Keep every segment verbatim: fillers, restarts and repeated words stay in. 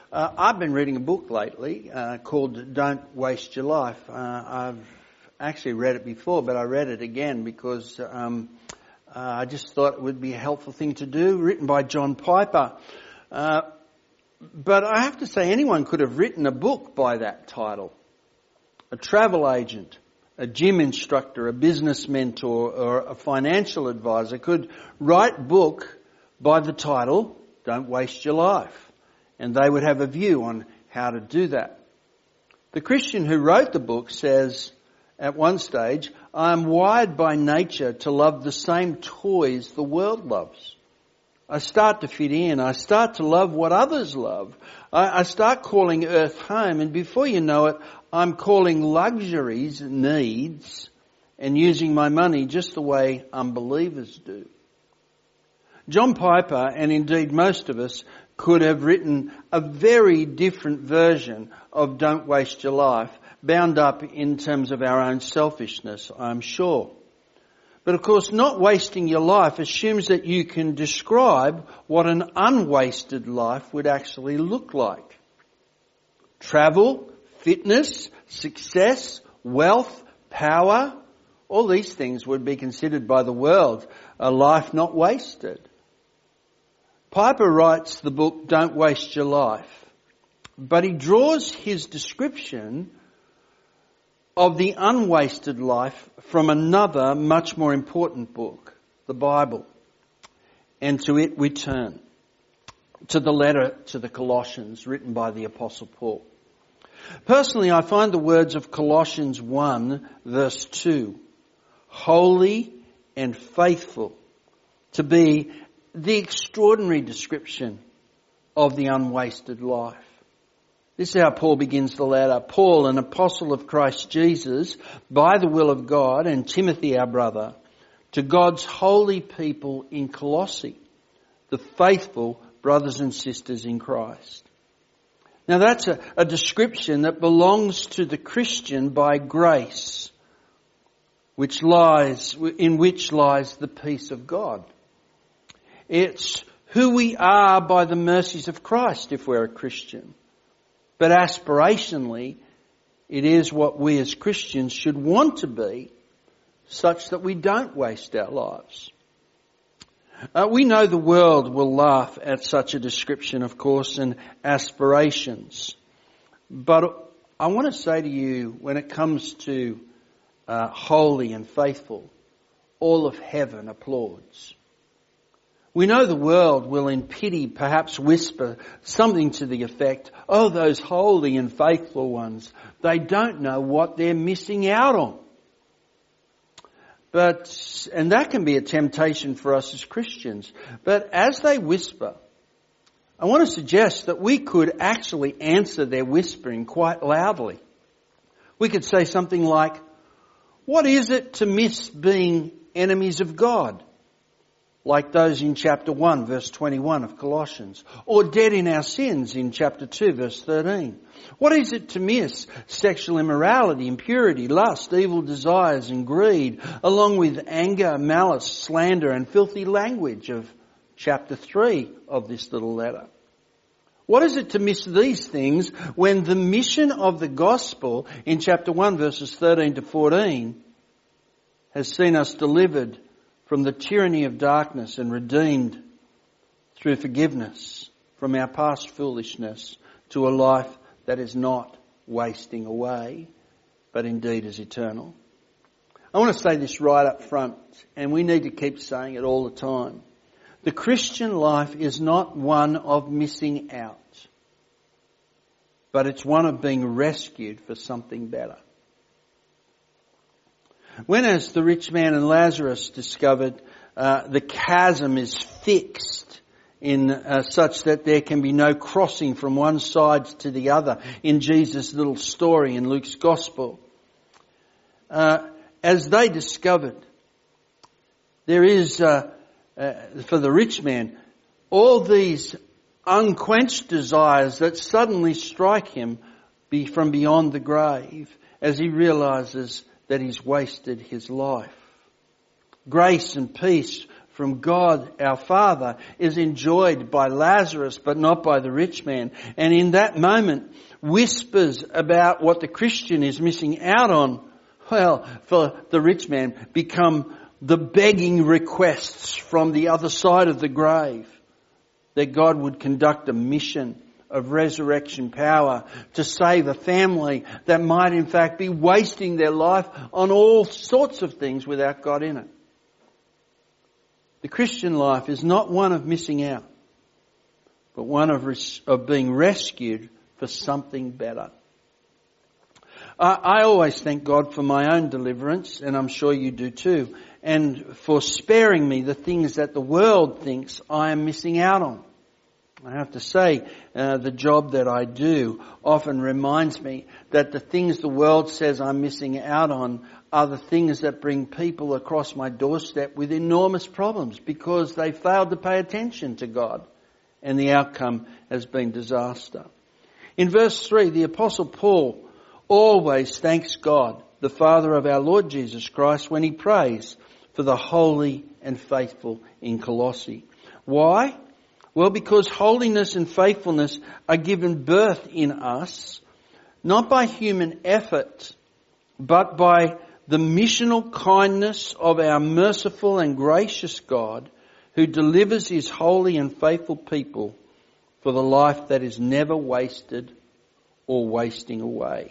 Uh, I've been reading a book lately uh, called Don't Waste Your Life. Uh, I've actually read it before, but I read it again because um, uh, I just thought it would be a helpful thing to do, written by John Piper. Uh, but I have to say, anyone could have written a book by that title. A travel agent, a gym instructor, a business mentor, or a financial advisor could write a book by the title, Don't Waste Your Life. And they would have a view on how to do that. The Christian who wrote the book says at one stage, I am wired by nature to love the same toys the world loves. I start to fit in. I start to love what others love. I, I start calling earth home, and before you know it, I'm calling luxuries needs and using my money just the way unbelievers do. John Piper, and indeed most of us, could have written a very different version of Don't Waste Your Life, bound up in terms of our own selfishness, I'm sure. But of course, not wasting your life assumes that you can describe what an unwasted life would actually look like. Travel, fitness, success, wealth, power, all these things would be considered by the world a life not wasted. Piper writes the book, Don't Waste Your Life, but he draws his description of the unwasted life from another much more important book, the Bible. And to it we turn, to the letter to the Colossians written by the Apostle Paul. Personally, I find the words of Colossians one verse two, holy and faithful, to be the extraordinary description of the unwasted life. This is how Paul begins the letter. Paul, an apostle of Christ Jesus, by the will of God, and Timothy, our brother, to God's holy people in Colossae, the faithful brothers and sisters in Christ. Now that's a, a description that belongs to the Christian by grace, which lies, in which lies the peace of God. It's who we are by the mercies of Christ if we're a Christian. But aspirationally, it is what we as Christians should want to be, such that we don't waste our lives. Uh, we know the world will laugh at such a description, of course, and aspirations. But I want to say to you, when it comes to uh, holy and faithful, all of heaven applauds. We know the world will in pity perhaps whisper something to the effect, oh, those holy and faithful ones, they don't know what they're missing out on. But, and that can be a temptation for us as Christians. But as they whisper, I want to suggest that we could actually answer their whispering quite loudly. We could say something like, what is it to miss being enemies of God? Like those in chapter one, verse twenty-one of Colossians. Or dead in our sins in chapter two, verse thirteen. What is it to miss sexual immorality, impurity, lust, evil desires and greed, along with anger, malice, slander and filthy language of chapter three of this little letter? What is it to miss these things when the mission of the gospel in chapter one, verses thirteen to fourteen has seen us delivered from the tyranny of darkness and redeemed through forgiveness from our past foolishness to a life that is not wasting away, but indeed is eternal? I want to say this right up front, and we need to keep saying it all the time. The Christian life is not one of missing out, but it's one of being rescued for something better. When, as the rich man and Lazarus discovered, uh, the chasm is fixed in uh, such that there can be no crossing from one side to the other in Jesus' little story in Luke's Gospel. Uh, as they discovered, there is, uh, uh, for the rich man, all these unquenched desires that suddenly strike him be from beyond the grave as he realizes that he's wasted his life. Grace and peace from God our Father is enjoyed by Lazarus but not by the rich man. And in that moment, whispers about what the Christian is missing out on, well, for the rich man, become the begging requests from the other side of the grave that God would conduct a mission of resurrection power to save a family that might in fact be wasting their life on all sorts of things without God in it. The Christian life is not one of missing out, but one of, res- of being rescued for something better. I, I always thank God for my own deliverance, and I'm sure you do too, and for sparing me the things that the world thinks I am missing out on. I have to say, uh, the job that I do often reminds me that the things the world says I'm missing out on are the things that bring people across my doorstep with enormous problems because they failed to pay attention to God, and the outcome has been disaster. In verse three, the Apostle Paul always thanks God, the Father of our Lord Jesus Christ, when he prays for the holy and faithful in Colossae. Why? Well, because holiness and faithfulness are given birth in us, not by human effort, but by the missional kindness of our merciful and gracious God, who delivers his holy and faithful people for the life that is never wasted or wasting away.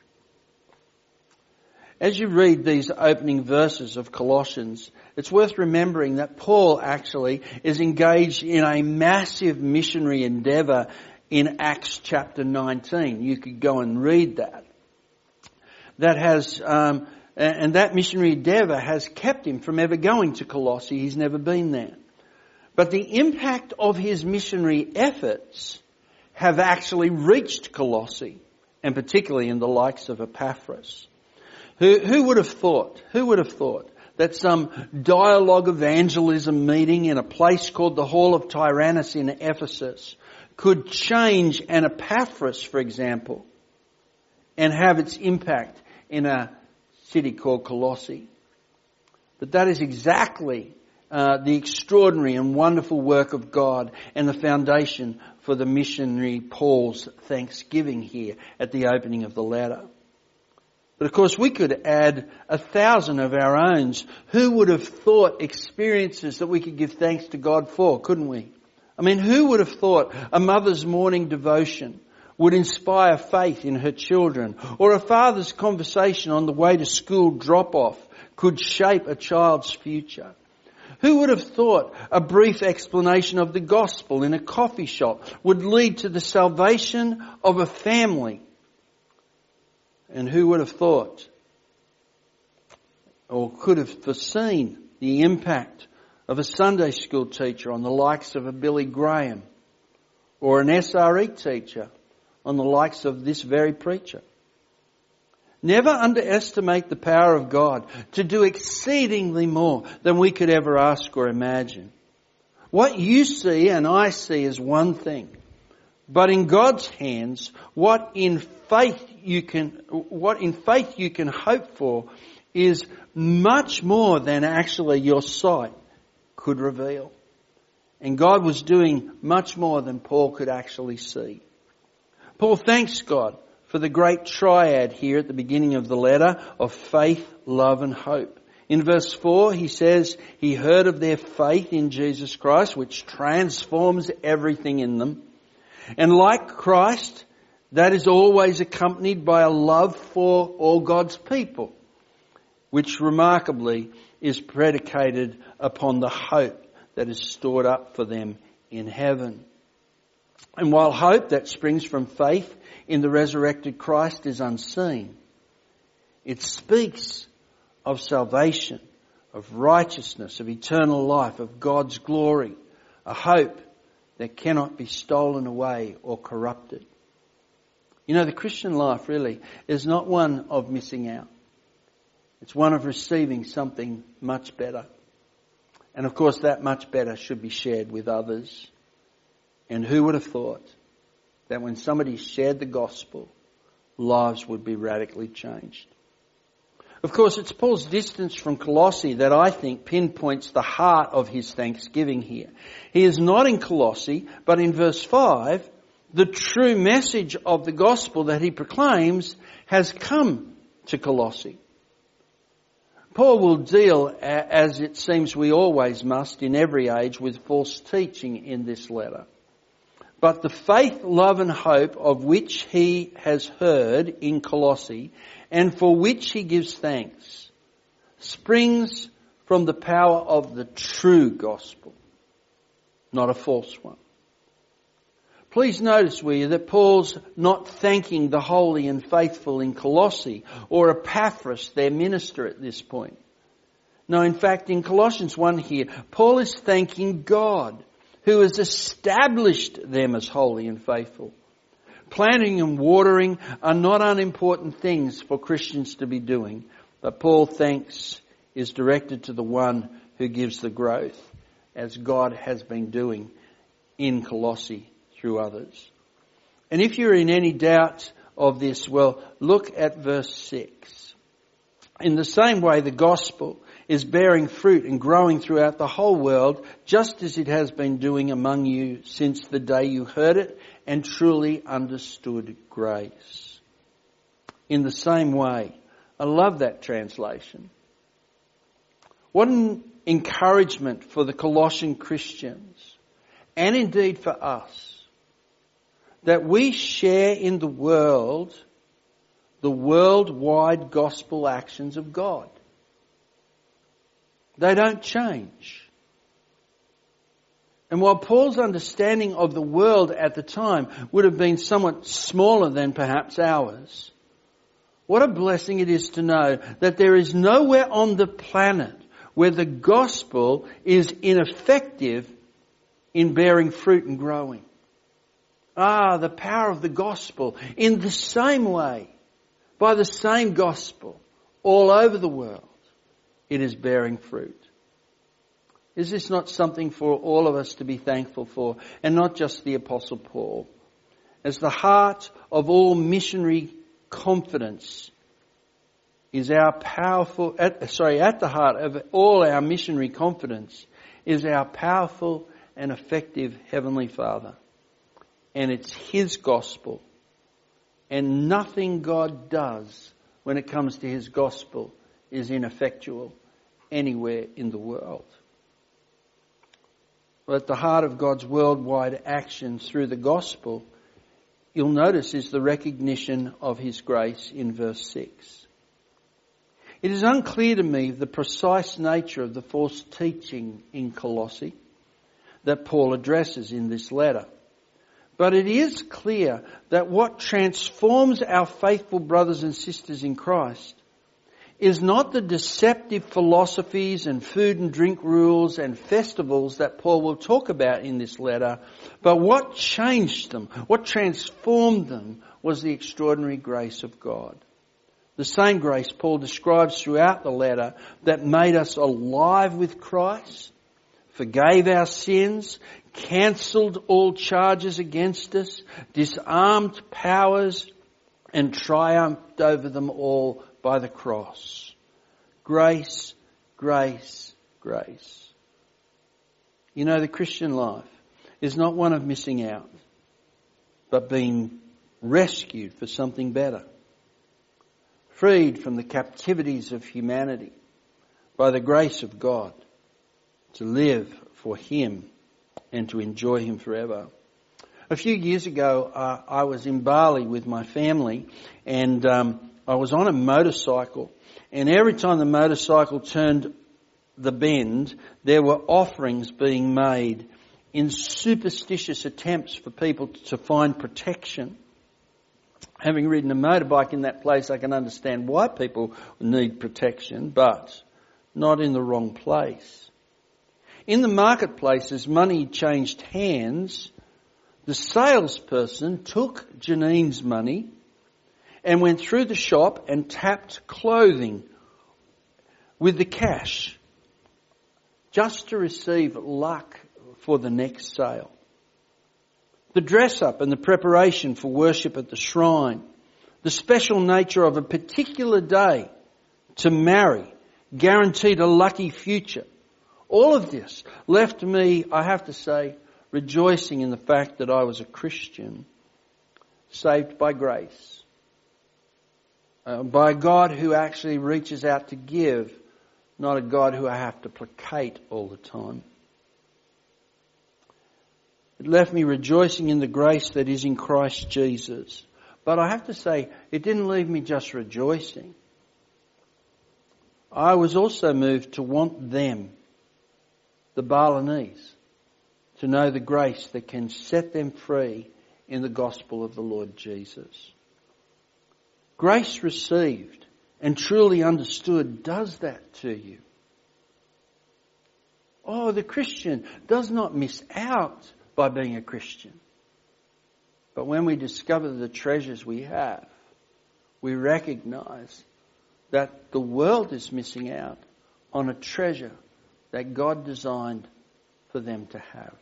As you read these opening verses of Colossians, it's worth remembering that Paul actually is engaged in a massive missionary endeavour in Acts chapter nineteen. You could go and read that. That has, um, and that missionary endeavour has kept him from ever going to Colossae. He's never been there. But the impact of his missionary efforts have actually reached Colossae, and particularly in the likes of Epaphras. Who, who would have thought, who would have thought that some dialogue evangelism meeting in a place called the Hall of Tyrannus in Ephesus could change an Epaphras, for example, and have its impact in a city called Colossae? But that is exactly uh, the extraordinary and wonderful work of God and the foundation for the missionary Paul's thanksgiving here at the opening of the letter. But of course we could add a thousand of our own. Who would have thought experiences that we could give thanks to God for, couldn't we? I mean, who would have thought a mother's morning devotion would inspire faith in her children, or a father's conversation on the way to school drop-off could shape a child's future? Who would have thought a brief explanation of the gospel in a coffee shop would lead to the salvation of a family? And who would have thought or could have foreseen the impact of a Sunday school teacher on the likes of a Billy Graham, or an S R E teacher on the likes of this very preacher? Never underestimate the power of God to do exceedingly more than we could ever ask or imagine. What you see and I see is one thing. But in God's hands, what in faith you can, what in faith you can hope for is much more than actually your sight could reveal. And God was doing much more than Paul could actually see. Paul thanks God for the great triad here at the beginning of the letter of faith, love and hope. In verse four he says he heard of their faith in Jesus Christ, which transforms everything in them. And like Christ, that is always accompanied by a love for all God's people, which remarkably is predicated upon the hope that is stored up for them in heaven. And while hope that springs from faith in the resurrected Christ is unseen, it speaks of salvation, of righteousness, of eternal life, of God's glory, a hope that cannot be stolen away or corrupted. You know, the Christian life really is not one of missing out. It's one of receiving something much better. And of course that much better should be shared with others. And who would have thought that when somebody shared the gospel, lives would be radically changed? Of course, it's Paul's distance from Colossae that I think pinpoints the heart of his thanksgiving here. He is not in Colossae, but in verse five, the true message of the gospel that he proclaims has come to Colossae. Paul will deal, as it seems we always must in every age, with false teaching in this letter. But the faith, love and hope of which he has heard in Colossae and for which he gives thanks springs from the power of the true gospel, not a false one. Please notice, will you, that Paul's not thanking the holy and faithful in Colossae or Epaphras, their minister, at this point. No, in fact, in Colossians one here, Paul is thanking God, who has established them as holy and faithful. Planting and watering are not unimportant things for Christians to be doing, but Paul thanks is directed to the one who gives the growth, as God has been doing in Colossae through others. And if you're in any doubt of this, well, look at verse six. In the same way, the gospel is bearing fruit and growing throughout the whole world, just as it has been doing among you since the day you heard it and truly understood grace. In the same way. I love that translation. What an encouragement for the Colossian Christians, and indeed for us, that we share in the world the worldwide gospel actions of God. They don't change. And while Paul's understanding of the world at the time would have been somewhat smaller than perhaps ours, what a blessing it is to know that there is nowhere on the planet where the gospel is ineffective in bearing fruit and growing. Ah, the power of the gospel in the same way, by the same gospel, all over the world, it is bearing fruit. Is this not something for all of us to be thankful for, and not just the Apostle Paul? As the heart of all missionary confidence is our powerful, at, sorry, at the heart of all our missionary confidence is our powerful and effective Heavenly Father. And it's His gospel. And nothing God does when it comes to His gospel is ineffectual anywhere in the world. But at the heart of God's worldwide action through the gospel, you'll notice, is the recognition of His grace in verse six. It is unclear to me the precise nature of the false teaching in Colossae that Paul addresses in this letter. But it is clear that what transforms our faithful brothers and sisters in Christ is not the deceptive philosophies and food and drink rules and festivals that Paul will talk about in this letter, but what changed them, what transformed them was the extraordinary grace of God. The same grace Paul describes throughout the letter that made us alive with Christ, forgave our sins, cancelled all charges against us, disarmed powers, and triumphed over them all by the cross. Grace, grace, grace. You know, the Christian life is not one of missing out, but being rescued for something better. Freed from the captivities of humanity by the grace of God to live for Him and to enjoy Him forever. A few years ago, uh, I was in Bali with my family, and um, I was on a motorcycle, and every time the motorcycle turned the bend, there were offerings being made in superstitious attempts for people to find protection. Having ridden a motorbike in that place, I can understand why people need protection, but not in the wrong place. In the marketplace, as money changed hands, the salesperson took Janine's money and went through the shop and tapped clothing with the cash just to receive luck for the next sale. The dress-up and the preparation for worship at the shrine, the special nature of a particular day to marry, guaranteed a lucky future. All of this left me, I have to say, rejoicing in the fact that I was a Christian, saved by grace, uh, by a God who actually reaches out to give, not a God who I have to placate all the time. It left me rejoicing in the grace that is in Christ Jesus. But I have to say, it didn't leave me just rejoicing. I was also moved to want them, the Balinese, to know the grace that can set them free in the gospel of the Lord Jesus. Grace received and truly understood does that to you. Oh, the Christian does not miss out by being a Christian. But when we discover the treasures we have, we recognize that the world is missing out on a treasure that God designed for them to have.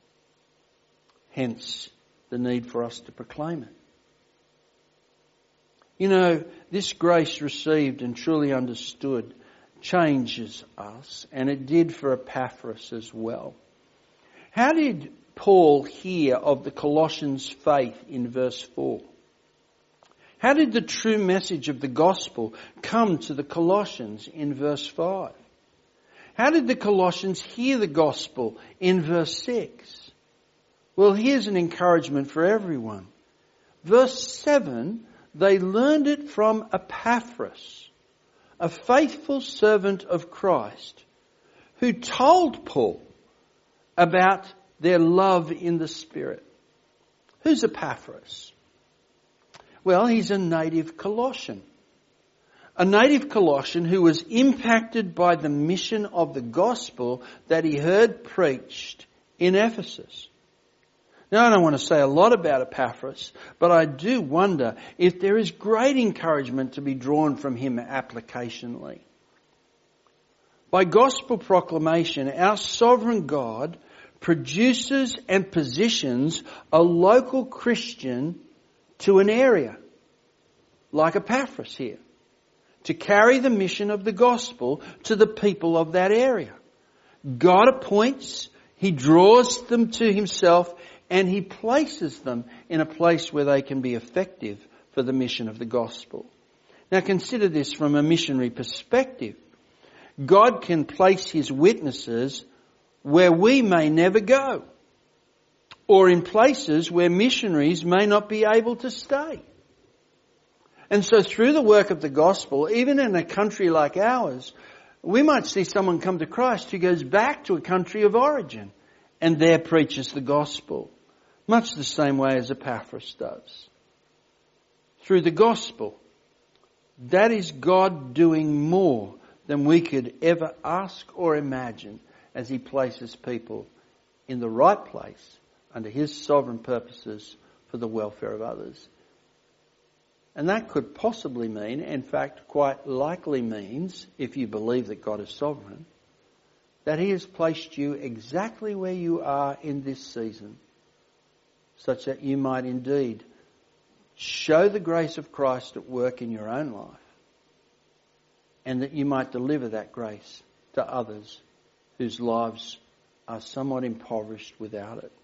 Hence, the need for us to proclaim it. You know, this grace received and truly understood changes us, and it did for Epaphras as well. How did Paul hear of the Colossians' faith in verse four? How did the true message of the gospel come to the Colossians in verse five? How did the Colossians hear the gospel in verse six? Well, here's an encouragement for everyone. Verse seven, they learned it from Epaphras, a faithful servant of Christ, who told Paul about their love in the Spirit. Who's Epaphras? Well, he's a native Colossian. A native Colossian who was impacted by the mission of the gospel that he heard preached in Ephesus. Now, I don't want to say a lot about Epaphras, but I do wonder if there is great encouragement to be drawn from him applicationally. By gospel proclamation, our sovereign God produces and positions a local Christian to an area, like Epaphras here, to carry the mission of the gospel to the people of that area. God appoints, He draws them to Himself, and He places them in a place where they can be effective for the mission of the gospel. Now consider this from a missionary perspective. God can place His witnesses where we may never go, or in places where missionaries may not be able to stay. And so through the work of the gospel, even in a country like ours, we might see someone come to Christ who goes back to a country of origin and there preaches the gospel, much the same way as Epaphras does. Through the gospel, that is God doing more than we could ever ask or imagine as He places people in the right place under His sovereign purposes for the welfare of others. And that could possibly mean, in fact quite likely means, if you believe that God is sovereign, that He has placed you exactly where you are in this season, such that you might indeed show the grace of Christ at work in your own life, and that you might deliver that grace to others whose lives are somewhat impoverished without it.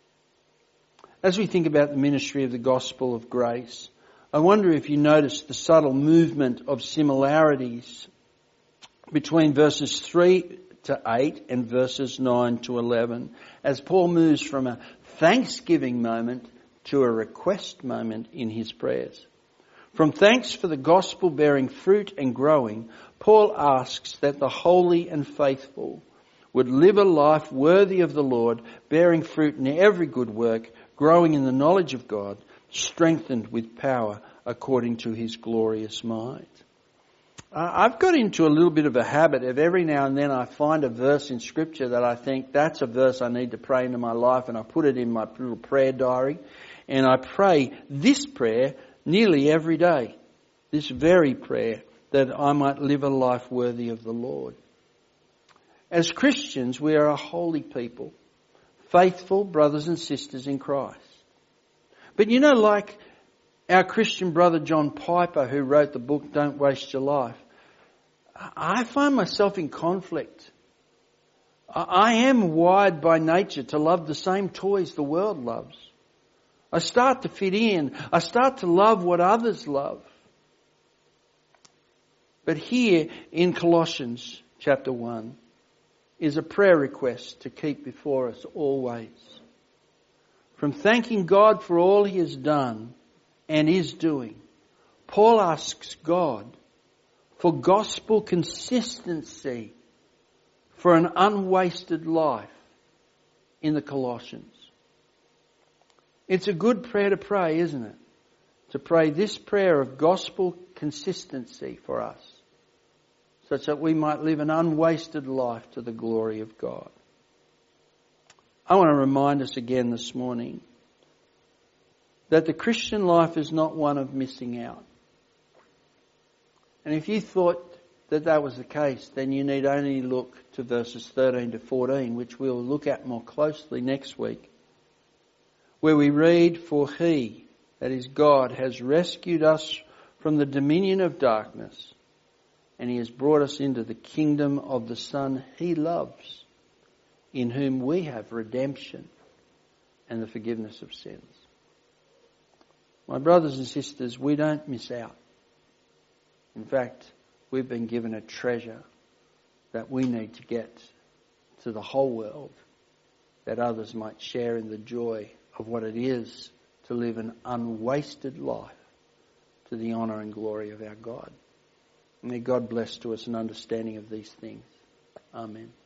As we think about the ministry of the gospel of grace, I wonder if you notice the subtle movement of similarities between verses three to eight and verses nine to eleven, as Paul moves from a thanksgiving moment to a request moment in his prayers. From thanks for the gospel bearing fruit and growing, Paul asks that the holy and faithful would live a life worthy of the Lord, bearing fruit in every good work, growing in the knowledge of God, strengthened with power according to His glorious might. Uh, I've got into a little bit of a habit of every now and then I find a verse in Scripture that I think that's a verse I need to pray into my life, and I put it in my little prayer diary, and I pray this prayer nearly every day, this very prayer, that I might live a life worthy of the Lord. As Christians, we are a holy people, faithful brothers and sisters in Christ. But you know, like our Christian brother John Piper, who wrote the book Don't Waste Your Life, I find myself in conflict. I am wired by nature to love the same toys the world loves. I start to fit in. I start to love what others love. But here in Colossians chapter one is a prayer request to keep before us always. From thanking God for all He has done and is doing, Paul asks God for gospel consistency, for an unwasted life in the Colossians. It's a good prayer to pray, isn't it? To pray this prayer of gospel consistency for us, such that we might live an unwasted life to the glory of God. I want to remind us again this morning that the Christian life is not one of missing out. And if you thought that that was the case, then you need only look to verses thirteen to fourteen, which we'll look at more closely next week, where we read, "For He," that is God, "has rescued us from the dominion of darkness, and He has brought us into the kingdom of the Son He loves, in whom we have redemption and the forgiveness of sins." My brothers and sisters, we don't miss out. In fact, we've been given a treasure that we need to get to the whole world, that others might share in the joy of what it is to live an unwasted life to the honour and glory of our God. May God bless to us an understanding of these things. Amen.